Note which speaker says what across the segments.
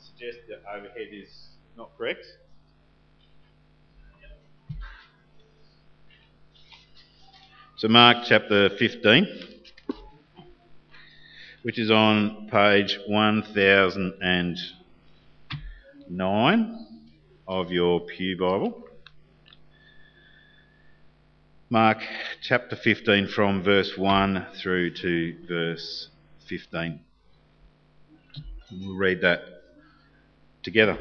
Speaker 1: suggest that overhead is not correct. So Mark chapter 15, which is on page 1009 of your Pew Bible. Mark chapter 15 from verse 1 through to verse 15. We'll read that together.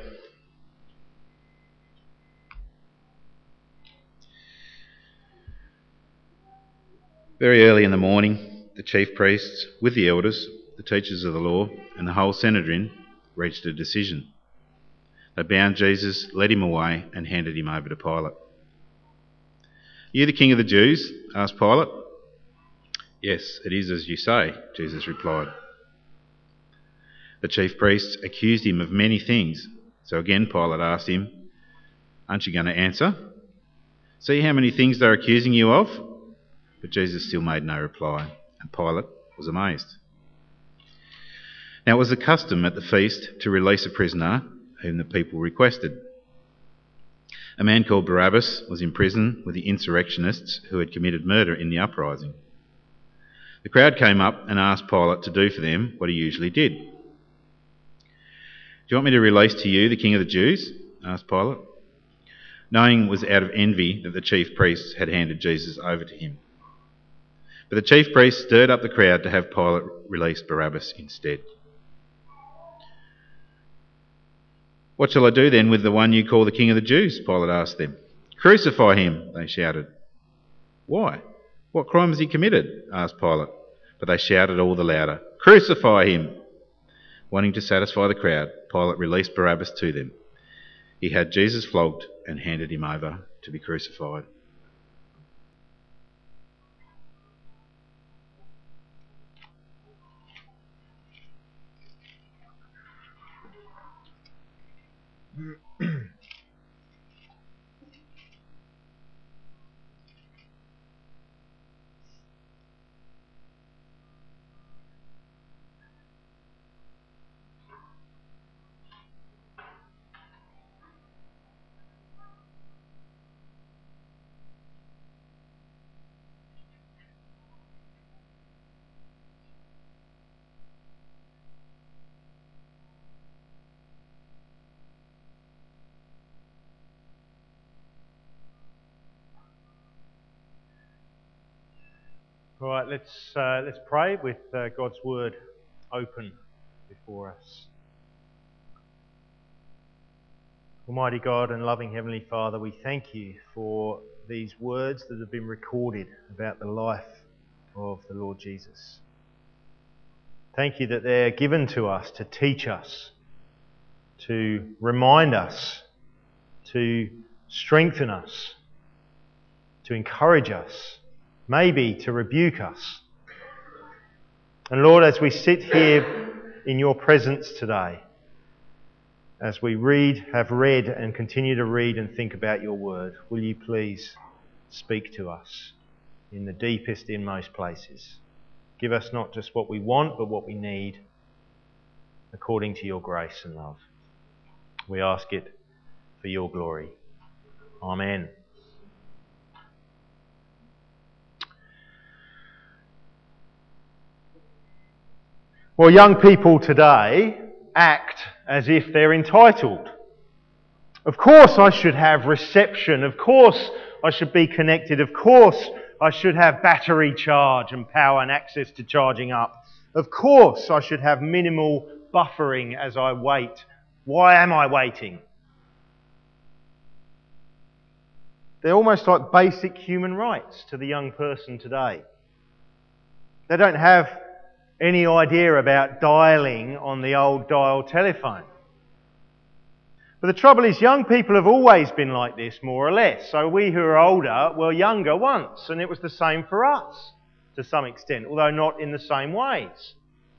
Speaker 1: Very early in the morning, the chief priests, with the elders, the teachers of the law, and the whole Sanhedrin, reached a decision. They bound Jesus, led him away, and handed him over to Pilate. "Are you the king of the Jews?" asked Pilate. "Yes, it is as you say," Jesus replied. The chief priests accused him of many things. So again Pilate asked him, "Aren't you going to answer? See how many things they're accusing you of?" But Jesus still made no reply, and Pilate was amazed. Now it was the custom at the feast to release a prisoner whom the people requested. A man called Barabbas was in prison with the insurrectionists who had committed murder in the uprising. The crowd came up and asked Pilate to do for them what he usually did. "Do you want me to release to you the king of the Jews?" asked Pilate, knowing it was out of envy that the chief priests had handed Jesus over to him. But the chief priests stirred up the crowd to have Pilate release Barabbas instead. "What shall I do then with the one you call the king of the Jews?" Pilate asked them. "Crucify him," they shouted. "Why? What crime has he committed?" asked Pilate. But they shouted all the louder, "Crucify him!" Wanting to satisfy the crowd, Pilate released Barabbas to them. He had Jesus flogged and handed him over to be crucified.
Speaker 2: All right, let's pray with God's word open before us. Almighty God and loving Heavenly Father, we thank you for these words that have been recorded about the life of the Lord Jesus. Thank you that they're given to us to teach us, to remind us, to strengthen us, to encourage us, maybe to rebuke us. And Lord, as we sit here in your presence today, as we have read and continue to read and think about your word, will you please speak to us in the deepest, inmost places. Give us not just what we want, but what we need, according to your grace and love. We ask it for your glory. Amen. Well, young people today act as if they're entitled. Of course I should have reception. Of course I should be connected. Of course I should have battery charge and power and access to charging up. Of course I should have minimal buffering as I wait. Why am I waiting? They're almost like basic human rights to the young person today. They don't have any idea about dialing on the old dial telephone. But the trouble is, young people have always been like this, more or less. So we who are older were younger once, and it was the same for us, to some extent, although not in the same ways.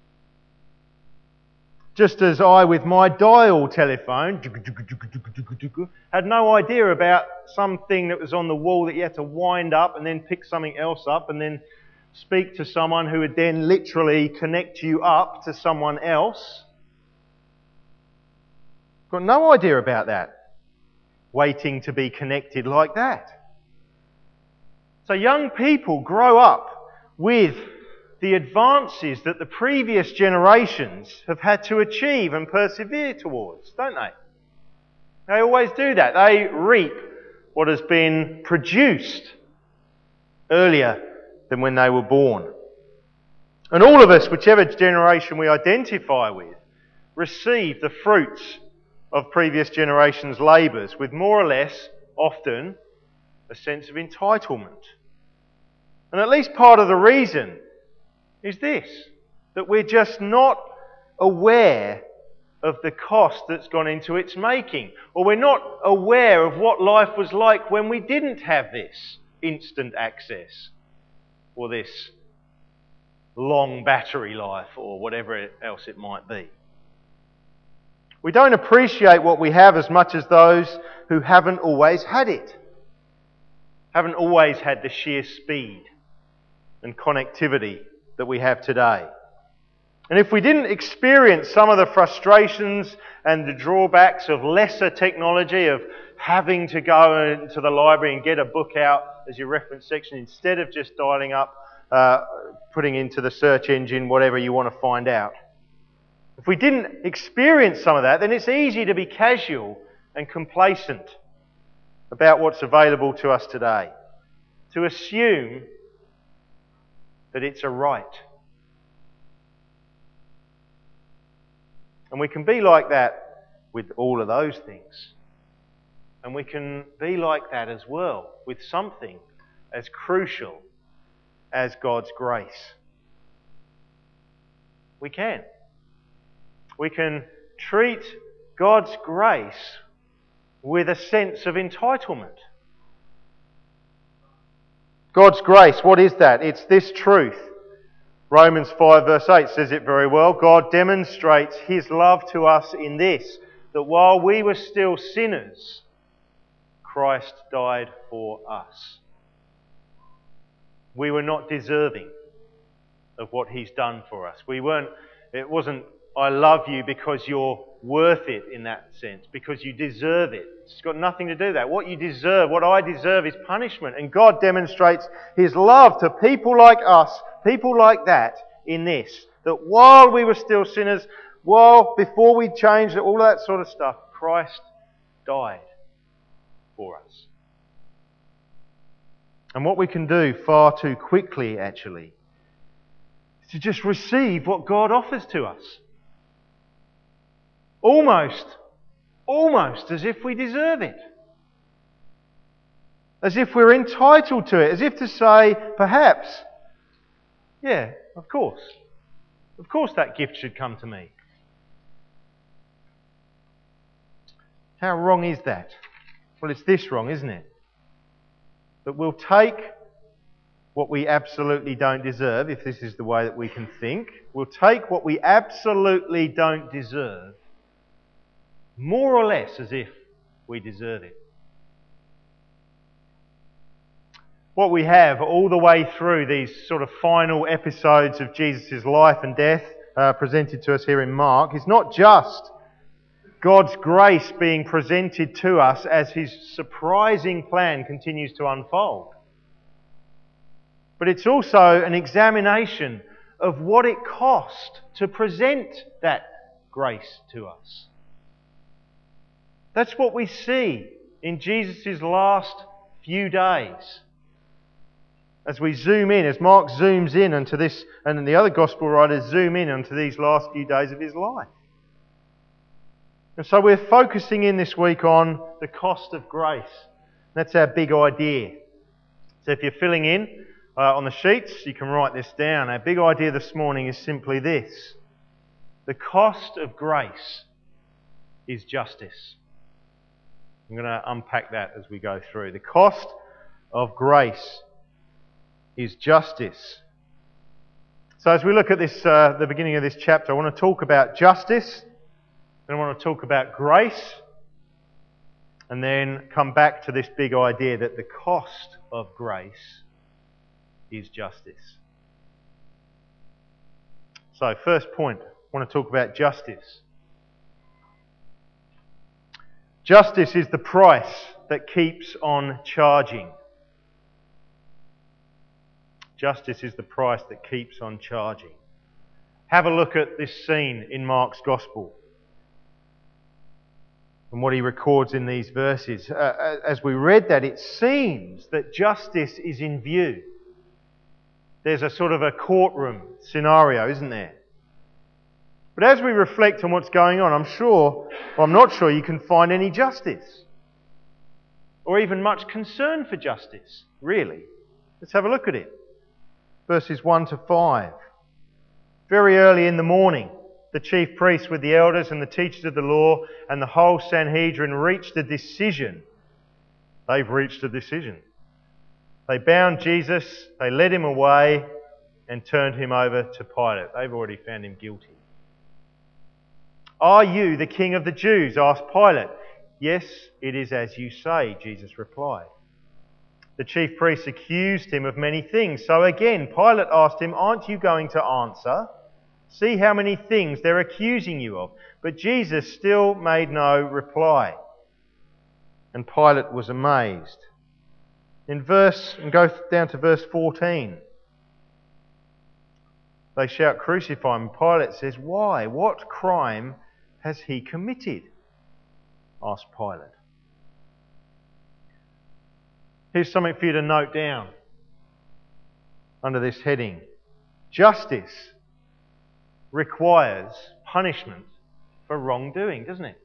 Speaker 2: Just as I, with my dial telephone, had no idea about something that was on the wall that you had to wind up and then pick something else up and then speak to someone who would then literally connect you up to someone else. Got no idea about that. Waiting to be connected like that. So young people grow up with the advances that the previous generations have had to achieve and persevere towards, don't they? They always do that. They reap what has been produced earlier than when they were born. And all of us, whichever generation we identify with, receive the fruits of previous generations' labours with more or less, often, a sense of entitlement. And at least part of the reason is this, that we're just not aware of the cost that's gone into its making, or we're not aware of what life was like when we didn't have this instant access, or this long battery life, or whatever else it might be. We don't appreciate what we have as much as those who haven't always had it, haven't always had the sheer speed and connectivity that we have today. And if we didn't experience some of the frustrations and the drawbacks of lesser technology, of having to go into the library and get a book out as your reference section instead of just dialing up, putting into the search engine whatever you want to find out. If we didn't experience some of that, then it's easy to be casual and complacent about what's available to us today. To assume that it's a right. And we can be like that with all of those things. And we can be like that as well with something as crucial as God's grace. We can. We can treat God's grace with a sense of entitlement. God's grace, what is that? It's this truth. Romans 5 verse 8 says it very well. God demonstrates His love to us in this, that while we were still sinners, Christ died for us. We were not deserving of what He's done for us. It wasn't, I love you because you're worth it in that sense, because you deserve it. It's got nothing to do with that. What you deserve, what I deserve is punishment. And God demonstrates His love to people like us, people like that, in this. That while we were still sinners, before we changed, all that sort of stuff, Christ died for us. And what we can do far too quickly, actually, is to just receive what God offers to us. Almost as if we deserve it. As if we're entitled to it. As if to say, perhaps, yeah, of course. Of course that gift should come to me. How wrong is that? Well, it's this wrong, isn't it? That we'll take what we absolutely don't deserve, if this is the way that we can think. We'll take what we absolutely don't deserve more or less as if we deserve it. What we have all the way through these sort of final episodes of Jesus' life and death presented to us here in Mark is not just God's grace being presented to us as His surprising plan continues to unfold, but it's also an examination of what it cost to present that grace to us. That's what we see in Jesus' last few days. As we zoom in, as Mark zooms in onto this, and then the other Gospel writers zoom in onto these last few days of His life. And so we're focusing in this week on the cost of grace. That's our big idea. So if you're filling in on the sheets, you can write this down. Our big idea this morning is simply this. The cost of grace is justice. I'm going to unpack that as we go through. The cost of grace is justice. So as we look at this, the beginning of this chapter, I want to talk about justice, then I want to talk about grace, and then come back to this big idea that the cost of grace is justice. So first point, I want to talk about justice. Justice is the price that keeps on charging. Justice is the price that keeps on charging. Have a look at this scene in Mark's Gospel and what he records in these verses. As we read that, it seems that justice is in view. There's a sort of a courtroom scenario, isn't there? But as we reflect on what's going on, I'm not sure you can find any justice or even much concern for justice, really. Let's have a look at it. Verses 1 to 5. Very early in the morning, the chief priests with the elders and the teachers of the law and the whole Sanhedrin reached a decision. They've reached a decision. They bound Jesus, they led him away and turned him over to Pilate. They've already found him guilty. "Are you the king of the Jews?" asked Pilate. "Yes, it is as you say," Jesus replied. The chief priests accused him of many things. So again, Pilate asked him, "Aren't you going to answer? See how many things they're accusing you of." But Jesus still made no reply. And Pilate was amazed. Go down to verse 14. They shout, "Crucify him." Pilate says, "Why? What crime has he committed?" asked Pilate. Here's something for you to note down under this heading. Justice requires punishment for wrongdoing, doesn't it?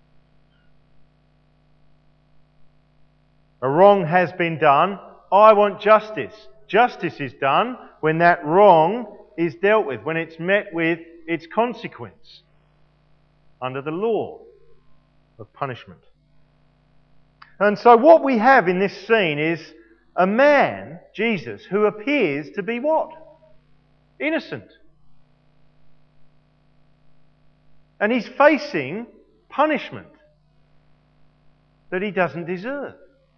Speaker 2: A wrong has been done. I want justice. Justice is done when that wrong is dealt with, when it's met with its consequence under the law of punishment. And so what we have in this scene is a man, Jesus, who appears to be what? Innocent. And he's facing punishment that he doesn't deserve.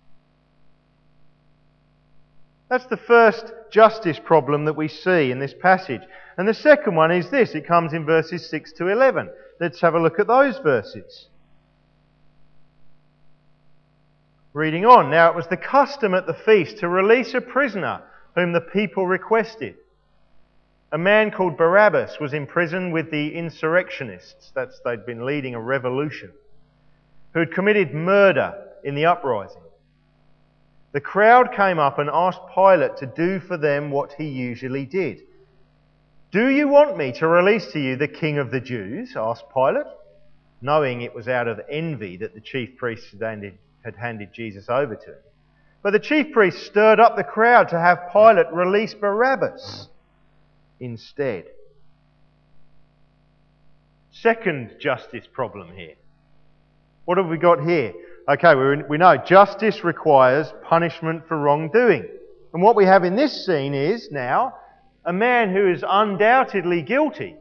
Speaker 2: That's the first justice problem that we see in this passage. And the second one is this. It comes in verses 6 to 11. Let's have a look at those verses. Reading on. "Now it was the custom at the feast to release a prisoner whom the people requested. A man called Barabbas was in prison with the insurrectionists," they'd been leading a revolution, "who had committed murder in the uprising. The crowd came up and asked Pilate to do for them what he usually did. 'Do you want me to release to you the King of the Jews?' asked Pilate, knowing it was out of envy that the chief priests had handed Jesus over to him. But the chief priests stirred up the crowd to have Pilate release Barabbas instead." Second justice problem here. What have we got here? Okay, we know justice requires punishment for wrongdoing. And what we have in this scene is now a man who is undoubtedly guilty,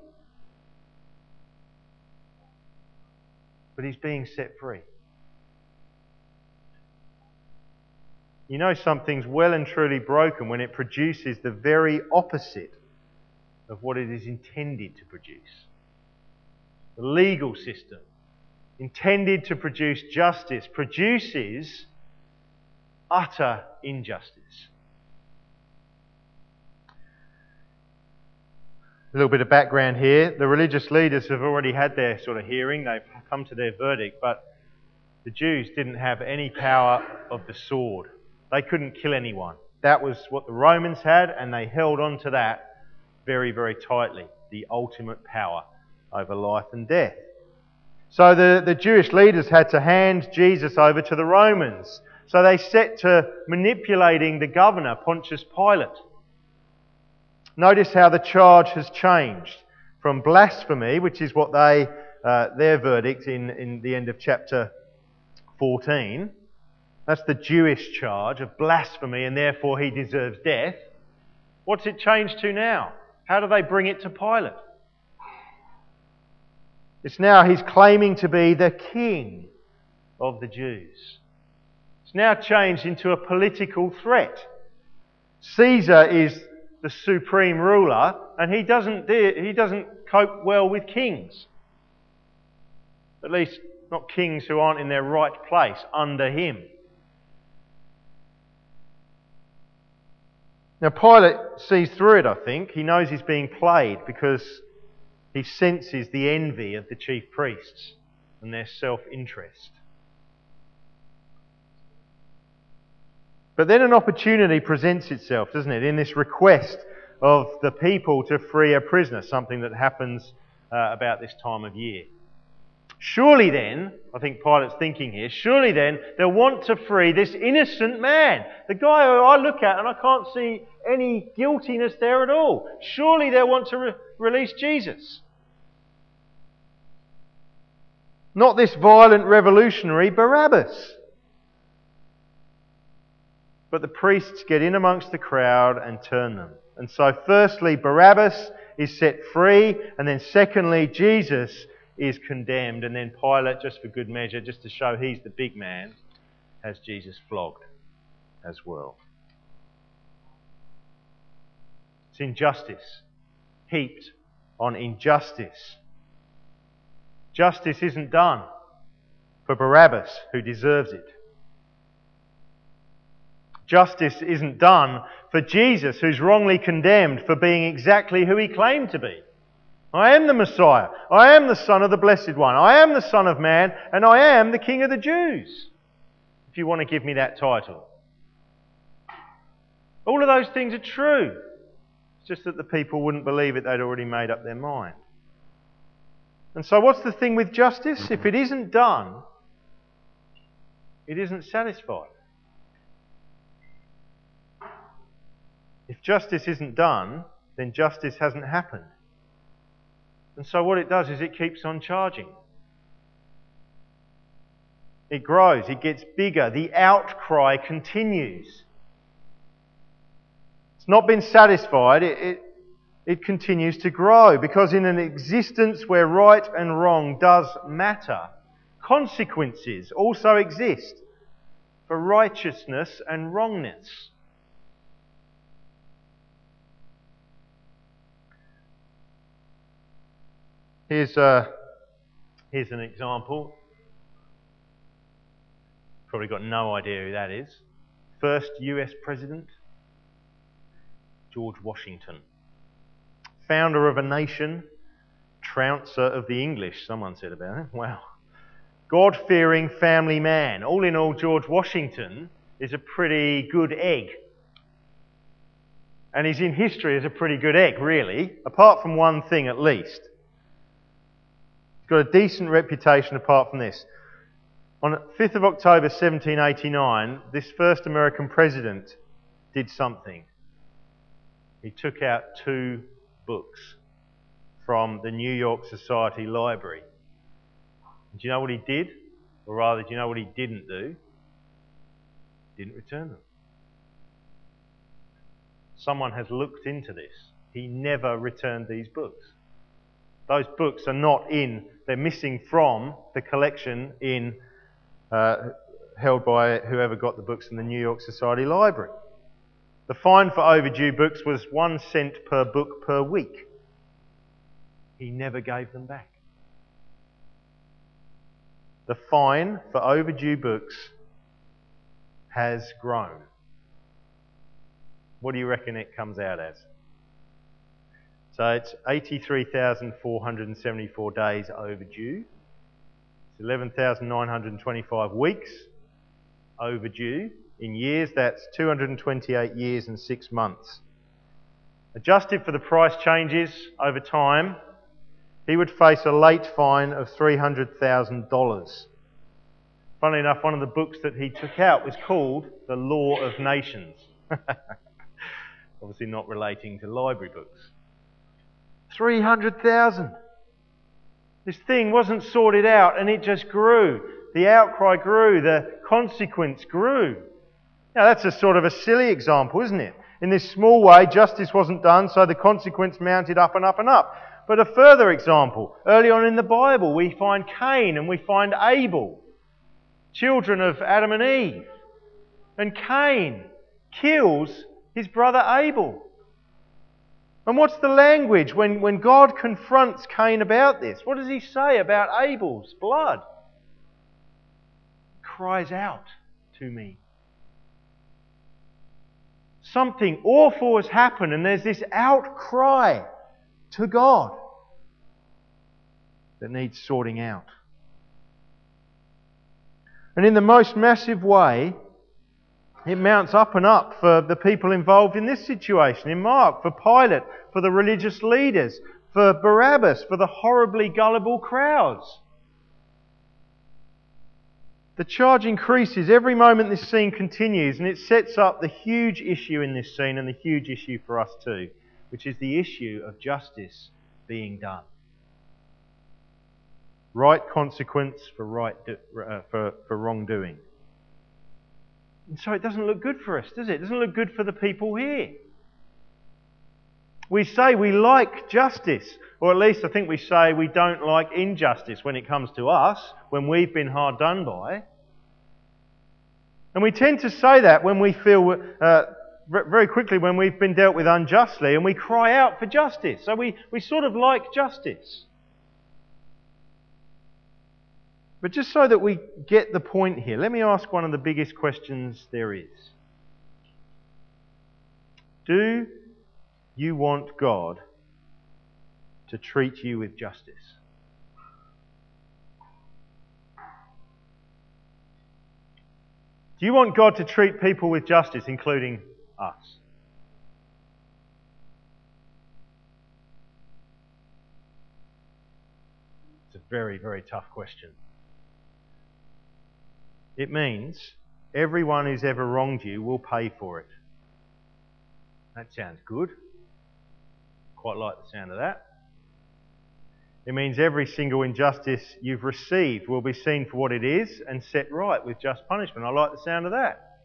Speaker 2: but he's being set free. You know something's well and truly broken when it produces the very opposite of what it is intended to produce. The legal system, intended to produce justice, produces utter injustice. A little bit of background here. The religious leaders have already had their sort of hearing. They've come to their verdict, but the Jews didn't have any power of the sword. They couldn't kill anyone. That was what the Romans had, and they held on to that very, very tightly. The ultimate power over life and death. So the Jewish leaders had to hand Jesus over to the Romans. So they set to manipulating the governor, Pontius Pilate. Notice how the charge has changed from blasphemy, which is what their verdict in the end of chapter 14. That's the Jewish charge of blasphemy, and therefore he deserves death. What's it changed to now? How do they bring it to Pilate? It's now he's claiming to be the king of the Jews. It's now changed into a political threat. Caesar is the supreme ruler, and he doesn't cope well with kings. At least not kings who aren't in their right place under him. Now Pilate sees through it, I think. He knows he's being played because he senses the envy of the chief priests and their self-interest. But then an opportunity presents itself, doesn't it, in this request of the people to free a prisoner, something that happens about this time of year. Surely then, I think Pilate's thinking here, surely then they'll want to free this innocent man, the guy who I look at and I can't see any guiltiness there at all. Surely they'll want to release Jesus. Not this violent revolutionary Barabbas. But the priests get in amongst the crowd and turn them. And so firstly, Barabbas is set free, and then secondly, Jesus is condemned, and then Pilate, just for good measure, just to show he's the big man, has Jesus flogged as well. It's injustice heaped on injustice. Justice isn't done for Barabbas, who deserves it. Justice isn't done for Jesus, who's wrongly condemned for being exactly who he claimed to be. I am the Messiah. I am the Son of the Blessed One. I am the Son of Man, and I am the King of the Jews, if you want to give me that title. All of those things are true. It's just that the people wouldn't believe it. They'd already made up their mind. And so what's the thing with justice? If it isn't done, it isn't satisfied. If justice isn't done, then justice hasn't happened. And so what it does is it keeps on charging. It grows, it gets bigger, the outcry continues. It's not been satisfied, it continues to grow, because in an existence where right and wrong does matter, consequences also exist for righteousness and wrongness. Here's an example. Probably got no idea who that is. First US President, George Washington. Founder of a nation, trouncer of the English, someone said about him. Wow. God-fearing family man. All in all, George Washington is a pretty good egg. And he's in history as a pretty good egg, really, apart from one thing at least. Got a decent reputation apart from this. On 5th of October 1789, this first American president did something. He took out 2 books from the New York Society Library. Do you know what he did? Or rather, do you know what he didn't do? He didn't return them. Someone has looked into this. He never returned these books. Those books are not in, they're missing from the collection held by whoever got the books in the New York Society Library. The fine for overdue books was 1 cent per book per week. He never gave them back. The fine for overdue books has grown. What do you reckon it comes out as? So it's 83,474 days overdue. It's 11,925 weeks overdue. In years, that's 228 years and 6 months. Adjusted for the price changes over time, he would face a late fine of $300,000. Funnily enough, one of the books that he took out was called The Law of Nations. Obviously not relating to library books. 300,000. This thing wasn't sorted out and it just grew. The outcry grew, the consequence grew. Now that's a sort of a silly example, isn't it? In this small way, justice wasn't done, so the consequence mounted up and up and up. But a further example, early on in the Bible, we find Cain and we find Abel, children of Adam and Eve. And Cain kills his brother Abel. And what's the language when God confronts Cain about this? What does he say about Abel's blood? cries out to me. Something awful has happened and there's this outcry to God that needs sorting out. And in the most massive way, it mounts up and up for the people involved in this situation, in Mark, for Pilate, for the religious leaders, for Barabbas, for the horribly gullible crowds. The charge increases every moment this scene continues, and it sets up the huge issue in this scene and the huge issue for us too, which is the issue of justice being done. Right consequence for wrongdoing. And so it doesn't look good for us, does it? It doesn't look good for the people here. We say we like justice, or at least I think we say we don't like injustice when it comes to us, when we've been hard done by. And we tend to say that when we feel, very quickly when we've been dealt with unjustly, and we cry out for justice. So we sort of like justice. But just so that we get the point here, let me ask one of the biggest questions there is. Do you want God to treat you with justice? Do you want God to treat people with justice, including us? It's a very, very tough question. It means everyone who's ever wronged you will pay for it. That sounds good. Quite like the sound of that. It means every single injustice you've received will be seen for what it is and set right with just punishment. I like the sound of that.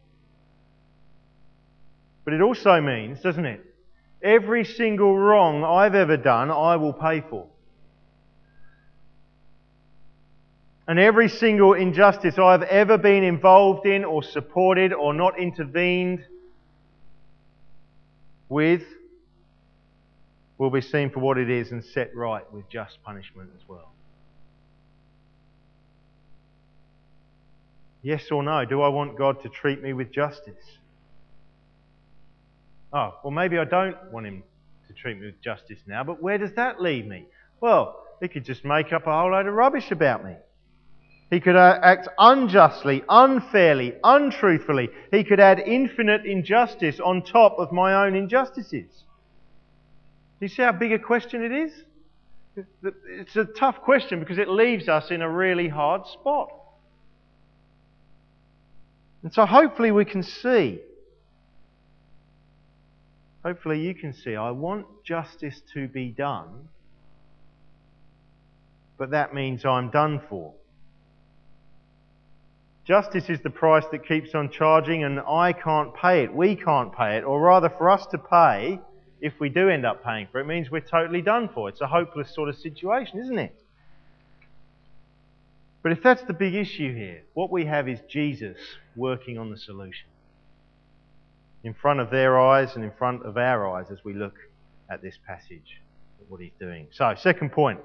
Speaker 2: But it also means, doesn't it, every single wrong I've ever done, I will pay for. And every single injustice I've ever been involved in or supported or not intervened with will be seen for what it is and set right with just punishment as well. Yes or no? Do I want God to treat me with justice? Oh, well, maybe I don't want Him to treat me with justice now, but where does that leave me? Well, He could just make up a whole load of rubbish about me. He could act unjustly, unfairly, untruthfully. He could add infinite injustice on top of my own injustices. Do you see how big a question it is? It's a tough question because it leaves us in a really hard spot. And so hopefully we can see, hopefully you can see, I want justice to be done, but that means I'm done for. Justice is the price that keeps on charging, and I can't pay it. We can't pay it. Or rather, for us to pay, if we do end up paying for it, means we're totally done for. It's a hopeless sort of situation, isn't it? But if that's the big issue here, what we have is Jesus working on the solution. In front of their eyes and in front of our eyes as we look at this passage, at what He's doing. So, second point.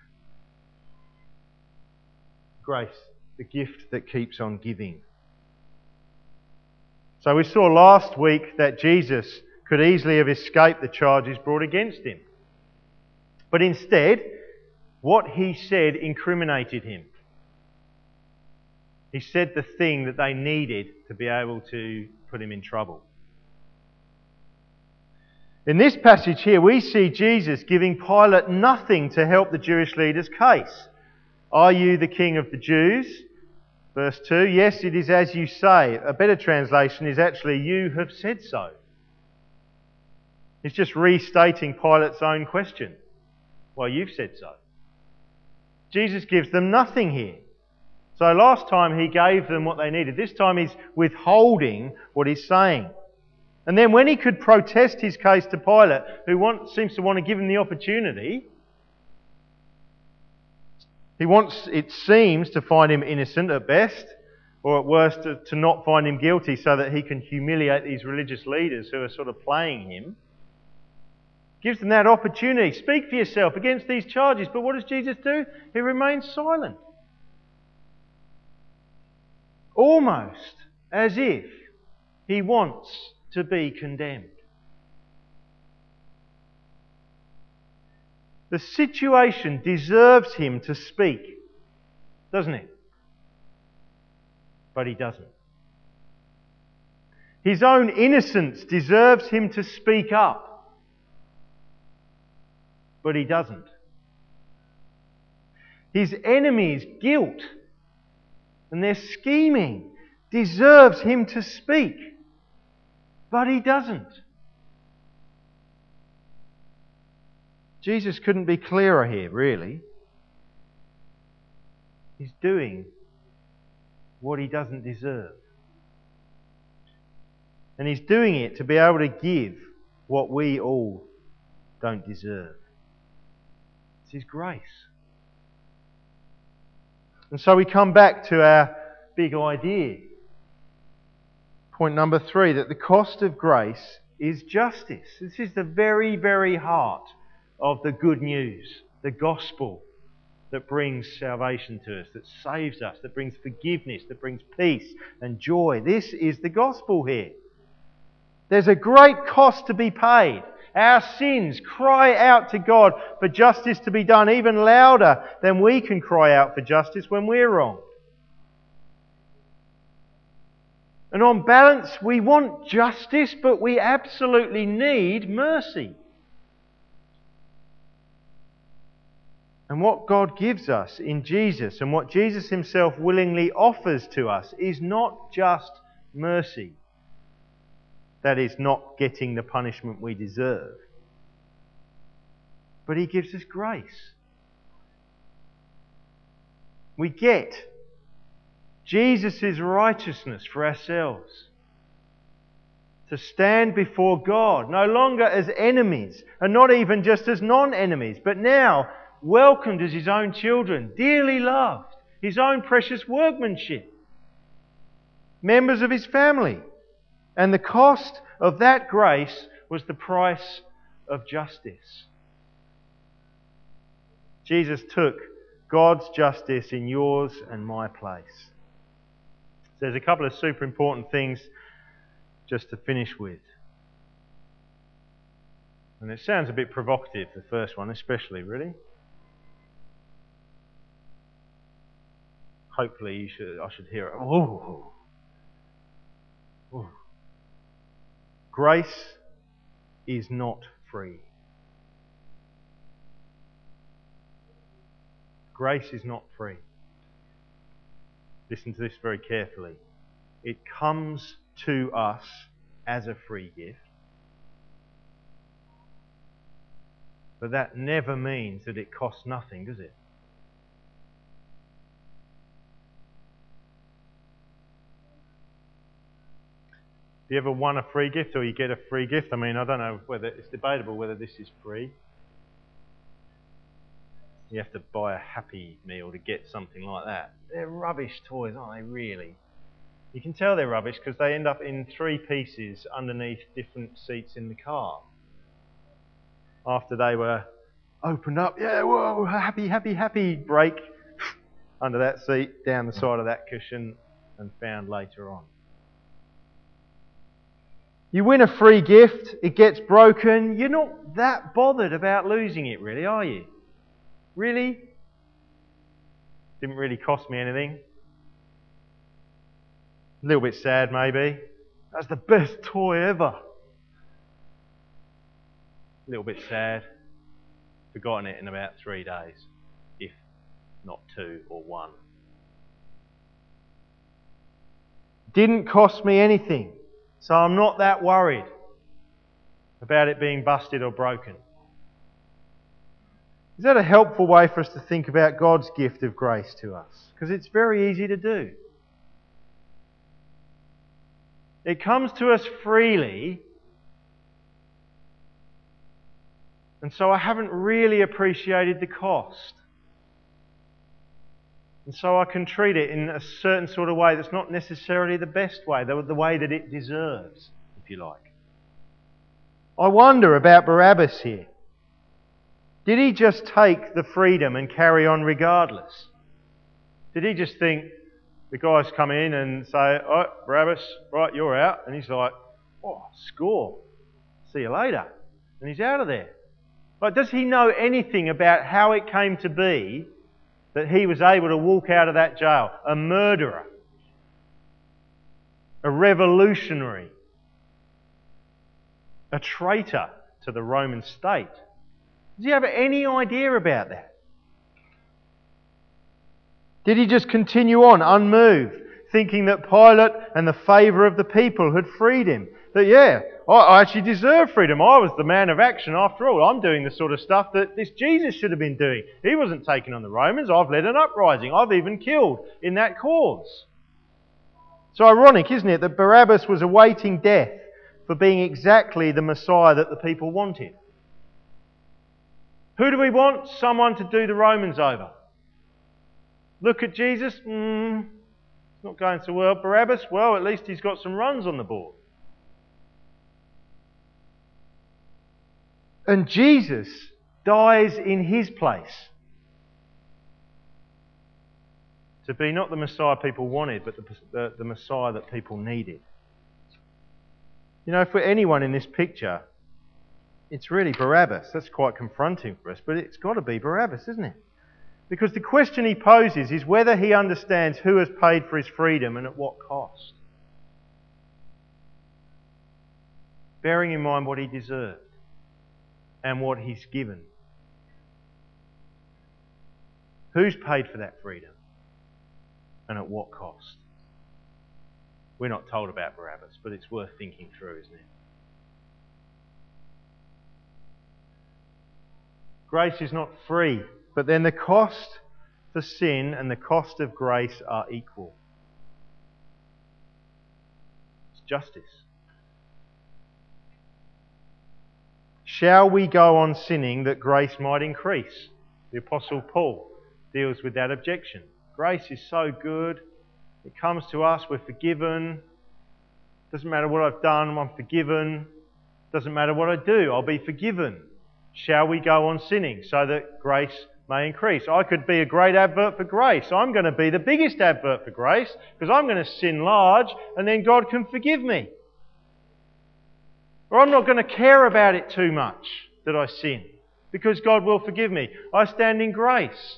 Speaker 2: Grace. The gift that keeps on giving. So we saw last week that Jesus could easily have escaped the charges brought against Him. But instead, what He said incriminated Him. He said the thing that they needed to be able to put Him in trouble. In this passage here, we see Jesus giving Pilate nothing to help the Jewish leaders' case. Are you the King of the Jews? Verse 2, yes, it is as you say. A better translation is actually, you have said so. He's just restating Pilate's own question. Well, you've said so. Jesus gives them nothing here. So last time He gave them what they needed. This time He's withholding what He's saying. And then when He could protest His case to Pilate, who seems to want to give Him the opportunity, He wants, it seems, to find Him innocent at best, or at worst to not find Him guilty so that He can humiliate these religious leaders who are sort of playing Him. Gives them that opportunity. Speak for yourself against these charges. But what does Jesus do? He remains silent. almost as if he wants to be condemned. The situation deserves him to speak, doesn't it? But he doesn't. His own innocence deserves him to speak up, but he doesn't. His enemies' guilt and their scheming deserves him to speak, but he doesn't. Jesus couldn't be clearer here, really. He's doing what he doesn't deserve. And he's doing it to be able to give what we all don't deserve. It's his grace. And so we come back to our big idea. Point number 3, that the cost of grace is justice. This is the very, very heart of the good news, the gospel that brings salvation to us, that saves us, that brings forgiveness, that brings peace and joy. This is the gospel here. There's a great cost to be paid. Our sins cry out to God for justice to be done even louder than we can cry out for justice when we're wrong. And on balance, we want justice, but we absolutely need mercy. And what God gives us in Jesus, and what Jesus himself willingly offers to us, is not just mercy. That is, not getting the punishment we deserve. But he gives us grace. We get Jesus' righteousness for ourselves. To stand before God, no longer as enemies, and not even just as non-enemies, but now welcomed as his own children, dearly loved, his own precious workmanship, members of his family. And the cost of that grace was the price of justice. Jesus took God's justice in yours and my place. So there's a couple of super important things just to finish with. And it sounds a bit provocative, the first one especially, really. Hopefully I should hear it. Oh. Grace is not free. Grace is not free. Listen to this very carefully. It comes to us as a free gift. But that never means that it costs nothing, does it? Have you ever won a free gift, or you get a free gift? I mean, I don't know whether it's debatable whether this is free. You have to buy a Happy Meal to get something like that. They're rubbish toys, aren't they, really? You can tell they're rubbish because they end up in 3 pieces underneath different seats in the car. After they were opened up, whoa, happy, break under that seat, down the side of that cushion, and found later on. You win a free gift, it gets broken, you're not that bothered about losing it, really, are you? Really? Didn't really cost me anything. A little bit sad, maybe. That's the best toy ever. A little bit sad. Forgotten it in about 3 days, if not 2 or 1. Didn't cost me anything, so I'm not that worried about it being busted or broken. Is that a helpful way for us to think about God's gift of grace to us? Because it's very easy to do. It comes to us freely, and so I haven't really appreciated the cost. And so I can treat it in a certain sort of way that's not necessarily the best way, the way that it deserves, if you like. I wonder about Barabbas here. Did he just take the freedom and carry on regardless? Did he just think, the guys come in and say, "Oh, Barabbas, right, you're out." And he's like, "Oh, score. See you later." And he's out of there. Like, does he know anything about how it came to be that he was able to walk out of that jail? A murderer. A revolutionary. A traitor to the Roman state. Does he have any idea about that? Did he just continue on unmoved, thinking that Pilate and the favour of the people had freed him? That, yeah, I actually deserve freedom. I was the man of action after all. I'm doing the sort of stuff that this Jesus should have been doing. He wasn't taking on the Romans. I've led an uprising. I've even killed in that cause. It's ironic, isn't it, that Barabbas was awaiting death for being exactly the Messiah that the people wanted. Who do we want? Someone to do the Romans over. Look at Jesus. It's not going so well. Barabbas, well, at least he's got some runs on the board. And Jesus dies in his place. To be not the Messiah people wanted, but the Messiah that people needed. You know, for anyone in this picture, it's really Barabbas. That's quite confronting for us, but it's got to be Barabbas, isn't it? Because the question he poses is whether he understands who has paid for his freedom and at what cost. Bearing in mind what he deserved and what he's given. Who's paid for that freedom and at what cost? We're not told about Barabbas, but it's worth thinking through, isn't it? Grace is not free, but then the cost for sin and the cost of grace are equal. It's justice. Shall we go on sinning that grace might increase? The Apostle Paul deals with that objection. Grace is so good. It comes to us, we're forgiven. Doesn't matter what I've done, I'm forgiven. Doesn't matter what I do, I'll be forgiven. Shall we go on sinning so that grace may increase? I could be a great advert for grace. I'm going to be the biggest advert for grace because I'm going to sin large and then God can forgive me. Or I'm not going to care about it too much that I sin because God will forgive me. I stand in grace.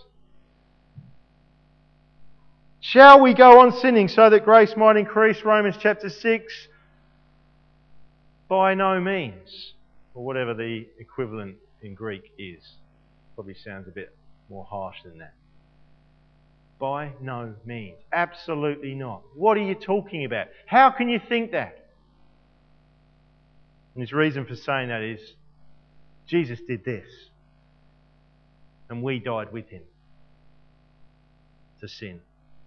Speaker 2: Shall we go on sinning so that grace might increase? Romans chapter 6. By no means. Or whatever the equivalent in Greek is. Probably sounds a bit more harsh than that. By no means. Absolutely not. What are you talking about? How can you think that? And his reason for saying that is Jesus did this. And we died with him to sin.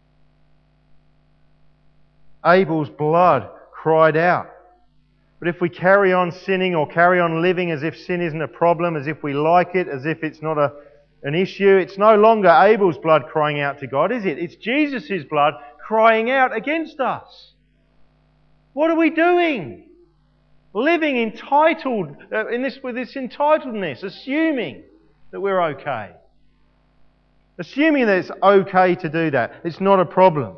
Speaker 2: Abel's blood cried out. But if we carry on sinning or carry on living as if sin isn't a problem, as if we like it, as if it's not an issue, it's no longer Abel's blood crying out to God, is it? It's Jesus' blood crying out against us. What are we doing? Living entitled, with this entitledness, assuming that we're okay. Assuming that it's okay to do that. It's not a problem.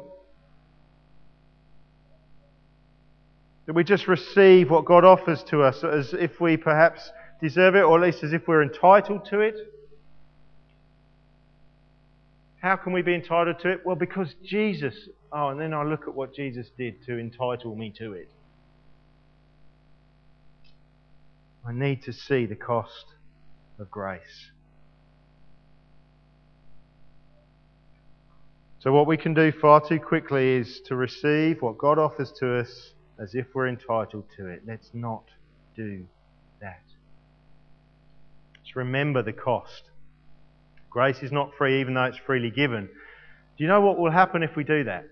Speaker 2: That we just receive what God offers to us as if we perhaps deserve it, or at least as if we're entitled to it. How can we be entitled to it? Well, because Jesus... and then I look at what Jesus did to entitle me to it. I need to see the cost of grace. So what we can do far too quickly is to receive what God offers to us as if we're entitled to it. Let's not do that. Just remember the cost. Grace is not free even though it's freely given. Do you know what will happen if we do that?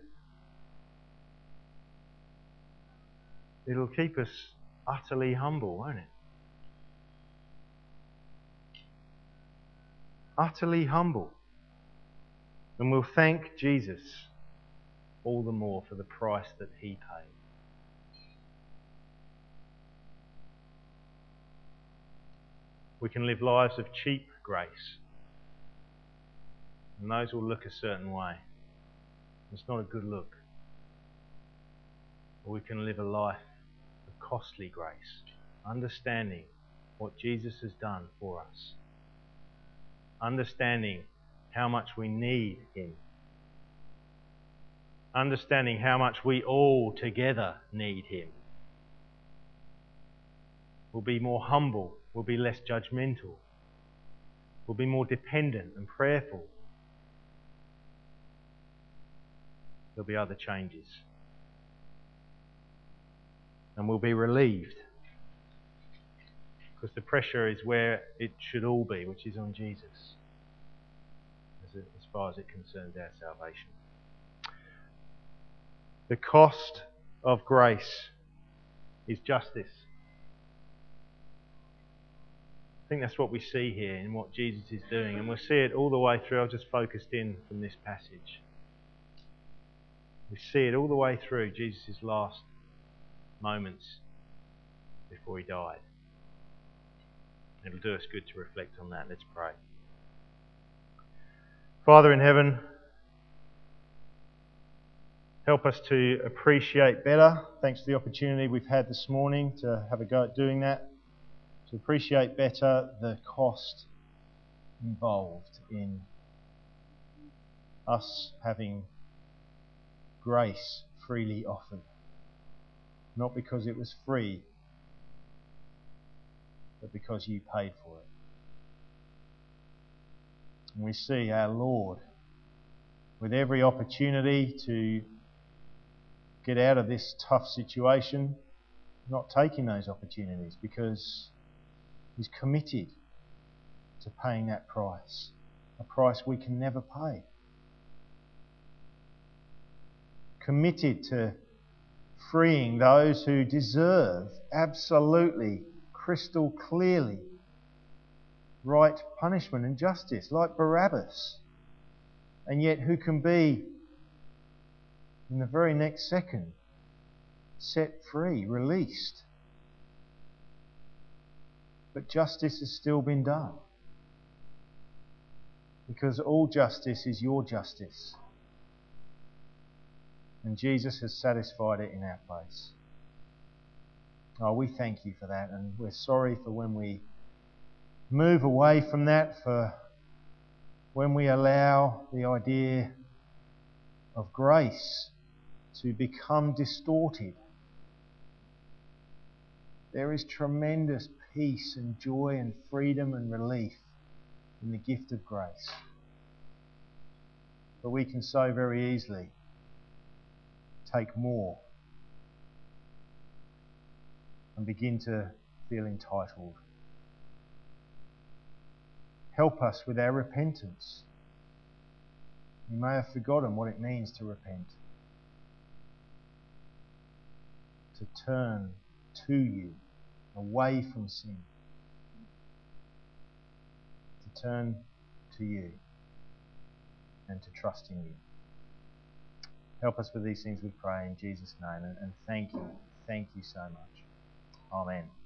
Speaker 2: It'll keep us utterly humble, won't it? Utterly humble. And we'll thank Jesus all the more for the price that he paid. We can live lives of cheap grace. And those will look a certain way. It's not a good look. Or we can live a life of costly grace, understanding what Jesus has done for us, understanding how much we need him, understanding how much we all together need him. We'll be more humble, we'll be less judgmental, we'll be more dependent and prayerful. There'll be other changes. And we'll be relieved, because the pressure is where it should all be, which is on Jesus, as far as it concerns our salvation. The cost of grace is justice. I think that's what we see here in what Jesus is doing, and we'll see it all the way through. I've just focused in from this passage. We see it all the way through Jesus' last moments before he died. It'll do us good to reflect on that. Let's pray. Father in heaven, help us to appreciate better, thanks to the opportunity we've had this morning to have a go at doing that, to appreciate better the cost involved in us having grace freely offered. Not because it was free, but because you paid for it. And we see our Lord, with every opportunity to get out of this tough situation, not taking those opportunities because he's committed to paying that price, a price we can never pay. Committed to freeing those who deserve absolutely, crystal clearly, right punishment and justice, like Barabbas, and yet who can be, in the very next second, set free, released. But justice has still been done, because all justice is your justice, and Jesus has satisfied it in our place. Oh, we thank you for that, and we're sorry for when we move away from that, for when we allow the idea of grace to become distorted. There is tremendous peace and joy and freedom and relief in the gift of grace. But we can so very easily take more and begin to feel entitled. Help us with our repentance. We may have forgotten what it means to repent, to turn to you, away from sin, to turn to you and to trust in you. Help us with these things, we pray in Jesus' name, and thank you so much. Amen.